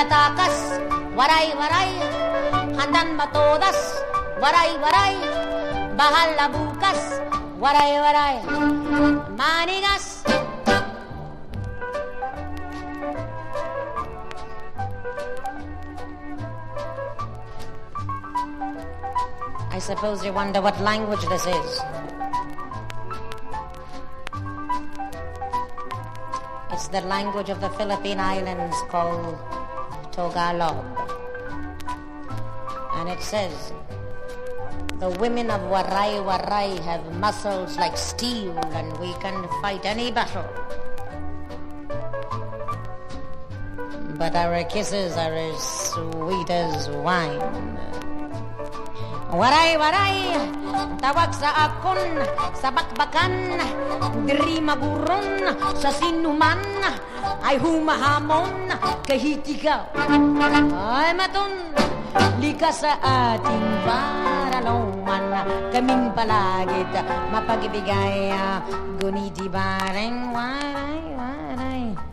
magtatakas, waray-waray, handan ba todas, waray-waray, bahala bukas, waray-waray, manigas. I suppose you wonder what language this is. It's the language of the Philippine Islands called Tagalog. And it says, the women of Waray-Waray have muscles like steel and we can fight any battle. But our kisses are as sweet as wine. Waray-waray, tawag sa akon, sa bakbakan, diri maguron, sa sinuman, ay humahamon, kahit ikaw, ay maton, lika sa ating paralauman, kaming palagit, mapag-ibigay, guniti bareng, waray-waray.